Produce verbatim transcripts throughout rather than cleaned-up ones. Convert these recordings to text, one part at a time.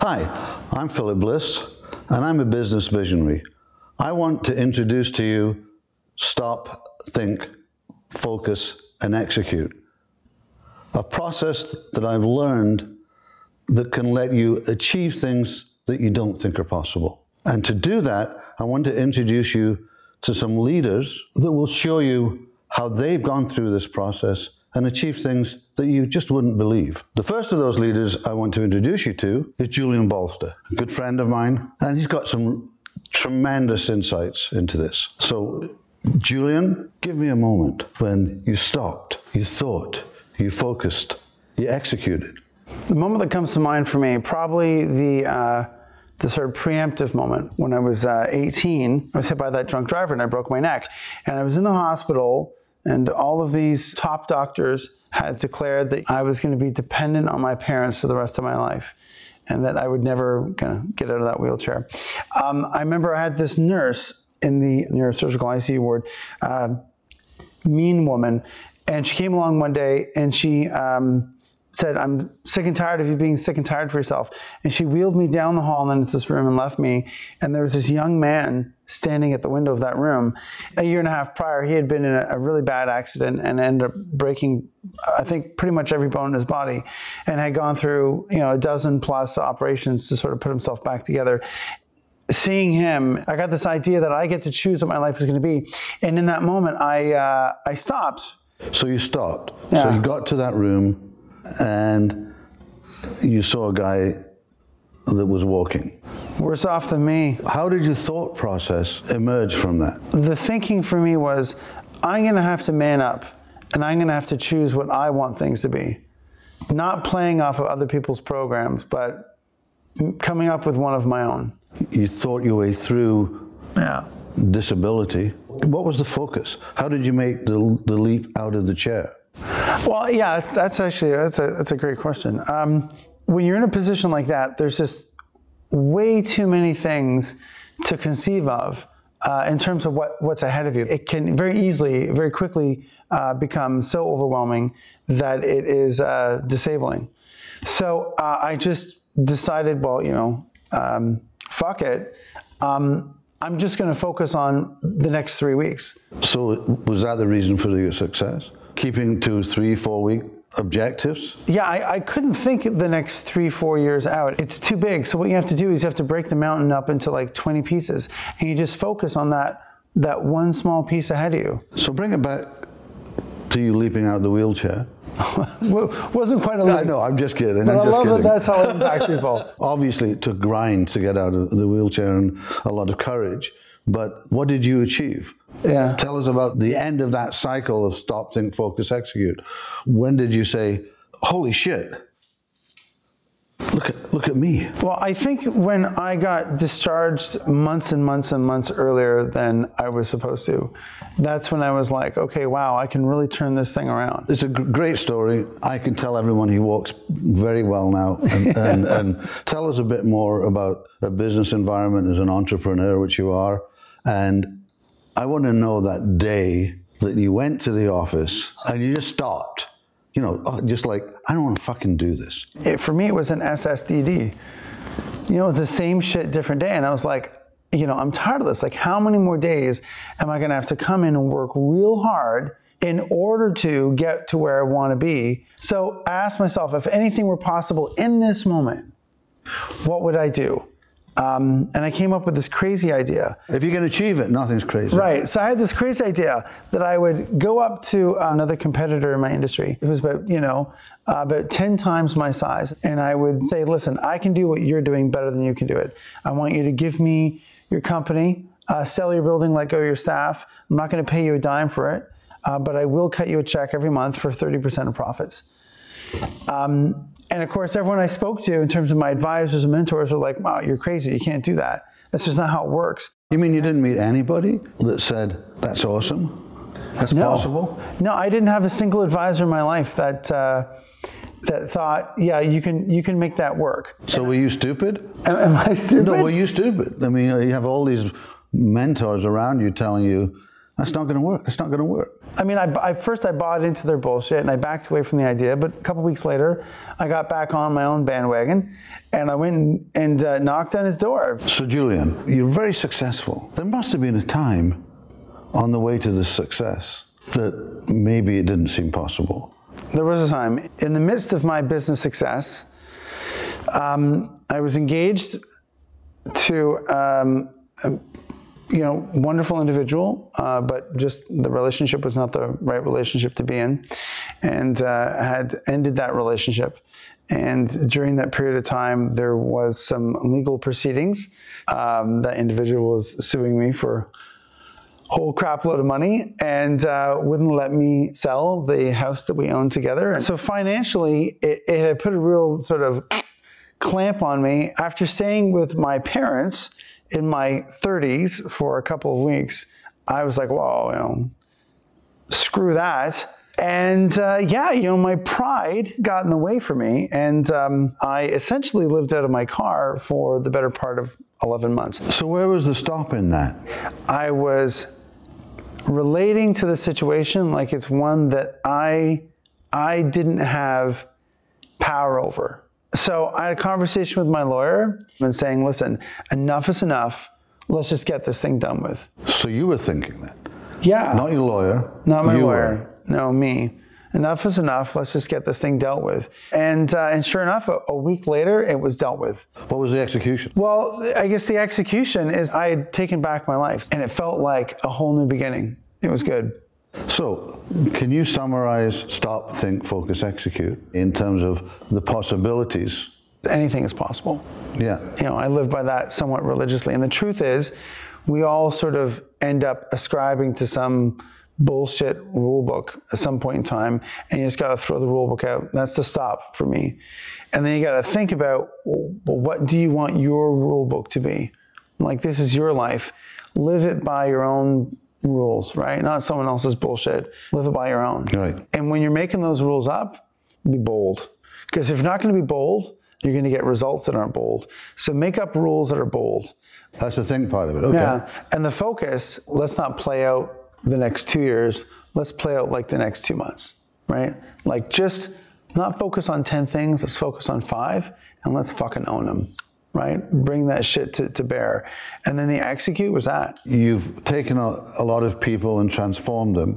Hi, I'm Philip Bliss, and I'm a business visionary. I want to introduce to you Stop, Think, Focus, and Execute, a process that I've learned that can let you achieve things that you don't think are possible. And to do that, I want to introduce you to some leaders that will show you how they've gone through this process and achieved things that you just wouldn't believe. The first of those leaders I want to introduce you to is Julian Balster, a good friend of mine, and he's got some tremendous insights into this. So, Julian, give me a moment when you stopped, you thought, you focused, you executed. The moment that comes to mind for me, probably the uh, the sort of preemptive moment. When I was uh, eighteen, I was hit by that drunk driver and I broke my neck. And I was in the hospital, and all of these top doctors had declared that I was going to be dependent on my parents for the rest of my life, and that I would never kind of get out of that wheelchair. Um, I remember I had this nurse in the neurosurgical I C U ward, uh, mean woman, and she came along one day and she um, said, "I'm sick and tired of you being sick and tired for yourself." And she wheeled me down the hall and then into this room and left me. And there was this young man standing at the window of that room. A year and a half prior, he had been in a, a really bad accident and ended up breaking, I think, pretty much every bone in his body, and had gone through, you know, a dozen plus operations to sort of put himself back together. Seeing him, I got this idea that I get to choose what my life is going to be. And in that moment, I uh, I stopped. So you stopped. Yeah. So you got to that room and you saw a guy that was walking. Worse off than me. How did your thought process emerge from that? The thinking for me was, I'm going to have to man up, and I'm going to have to choose what I want things to be. Not playing off of other people's programs, but coming up with one of my own. You thought your way through Yeah. disability. What was the focus? How did you make the, the leap out of the chair? Well, yeah, that's actually, that's a, that's a great question. Um, when you're in a position like that, there's just way too many things to conceive of uh, in terms of what, what's ahead of you. It can very easily, very quickly uh, become so overwhelming that it is uh, disabling. So uh, I just decided, well, you know, um, fuck it. Um, I'm just going to focus on the next three weeks. So was that the reason for your success? Keeping to three, four week objectives? Yeah, I, I couldn't think the next three, four years out. It's too big. So what you have to do is you have to break the mountain up into like twenty pieces, and you just focus on that that one small piece ahead of you. So bring it back to you leaping out of the wheelchair. Wasn't quite a leap. I know, I'm just kidding. But I'm I just love kidding. that that's how it impacts people. Obviously, it took grind to get out of the wheelchair and a lot of courage. But what did you achieve? Yeah. Tell us about the end of that cycle of stop, think, focus, execute. When did you say, holy shit, look at, look at me? Well, I think when I got discharged months and months and months earlier than I was supposed to, that's when I was like, okay, wow, I can really turn this thing around. It's a g- great story. I can tell everyone he walks very well now. And, and, and tell us a bit more about a business environment as an entrepreneur, which you are. And I want to know that day that you went to the office and you just stopped. You know, just like, I don't want to fucking do this. It, for me, it was an S S D D. You know, it's the same shit, different day. And I was like, you know, I'm tired of this. Like, how many more days am I going to have to come in and work real hard in order to get to where I want to be? So I asked myself, if anything were possible in this moment, what would I do? Um, and I came up with this crazy idea. If you can achieve it, nothing's crazy. Right. So I had this crazy idea that I would go up to another competitor in my industry. It was about, you know, uh, about ten times my size. And I would say, listen, I can do what you're doing better than you can do it. I want you to give me your company, uh, sell your building, let go of your staff. I'm not going to pay you a dime for it, uh, but I will cut you a check every month for thirty percent of profits. Um, And of course, everyone I spoke to in terms of my advisors and mentors were like, wow, you're crazy. You can't do that. That's just not how it works. You mean you didn't meet anybody that said, that's awesome? That's no. possible? No, I didn't have a single advisor in my life that uh, that thought, yeah, you can you can make that work. So were you stupid? Am, am I stupid? No, were you stupid? I mean, you have all these mentors around you telling you, That's not going to work. It's not going to work. I mean, I, I first I bought into their bullshit and I backed away from the idea. But a couple weeks later, I got back on my own bandwagon, and I went and, and uh, knocked on his door. So, Julian, you're very successful. There must have been a time on the way to this success that maybe it didn't seem possible. There was a time in the midst of my business success. Um, I was engaged to. Um, a, you know, wonderful individual, uh, but just the relationship was not the right relationship to be in, and uh, had ended that relationship. And during that period of time, there was some legal proceedings. Um, that individual was suing me for a whole crap load of money, and uh, wouldn't let me sell the house that we owned together. And so financially, it, it had put a real sort of clamp on me. After staying with my parents in my thirties for a couple of weeks, I was like, whoa, you know, screw that. And uh, yeah, you know, my pride got in the way for me. And um, I essentially lived out of my car for the better part of eleven months. So where was the stop in that? I was relating to the situation like it's one that I, I didn't have power over. So I had a conversation with my lawyer and saying, listen, enough is enough. Let's just get this thing done with. So you were thinking that? Yeah. Not your lawyer. Not my you lawyer. Were. No, me. Enough is enough. Let's just get this thing dealt with. And uh, and sure enough, a, a week later, it was dealt with. What was the execution? Well, I guess the execution is I had taken back my life, and it felt like a whole new beginning. It was good. So, can you summarize stop, think, focus, execute in terms of the possibilities? Anything is possible. Yeah. You know, I live by that somewhat religiously. And the truth is, we all sort of end up ascribing to some bullshit rule book at some point in time, and you just got to throw the rule book out. That's the stop for me. And then you got to think about, well, what do you want your rule book to be? Like, this is your life. Live it by your own rules, right? Not someone else's bullshit. Live it by your own. Right. And when you're making those rules up, be bold. Because if you're not going to be bold, you're going to get results that aren't bold. So make up rules that are bold. That's the think part of it. Okay. Yeah. And the focus, let's not play out the next two years. Let's play out like the next two months, right? Like, just not focus on ten things. Let's focus on five, and let's fucking own them. Right? Bring that shit to, to bear. And then the execute was that. You've taken a, a lot of people and transformed them.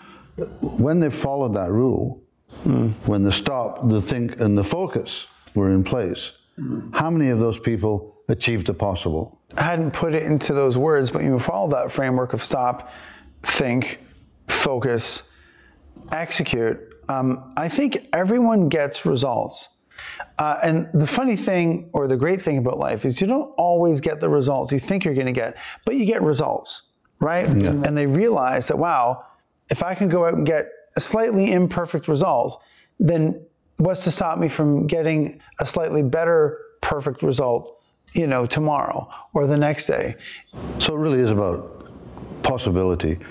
When they followed that rule, mm. when the stop, the think, and the focus were in place, mm. how many of those people achieved the possible? I hadn't put it into those words, but you follow that framework of stop, think, focus, execute. Um, I think everyone gets results. Uh, and the funny thing, or the great thing about life, is you don't always get the results you think you're going to get, but you get results, right? Yeah. And they realize that, wow, if I can go out and get a slightly imperfect result, then what's to stop me from getting a slightly better perfect result, you know, tomorrow or the next day? So it really is about possibility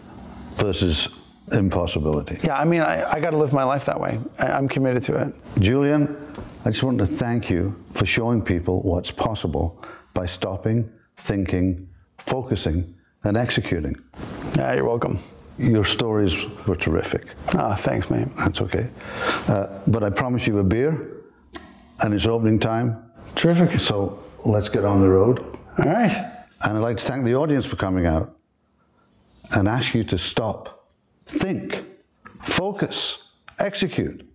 versus impossibility. Yeah, I mean, I, I got to live my life that way. I, I'm committed to it. Julian, I just want to thank you for showing people what's possible by stopping, thinking, focusing, and executing. Yeah, you're welcome. Your stories were terrific. Ah, oh, thanks, mate. That's okay. Uh, but I promise you a beer, and it's opening time. Terrific. So let's get on the road. All right. And I'd like to thank the audience for coming out and ask you to stop, think, focus, execute.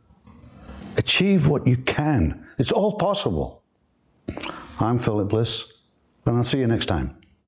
Achieve what you can. It's all possible. I'm Philip Bliss, and I'll see you next time.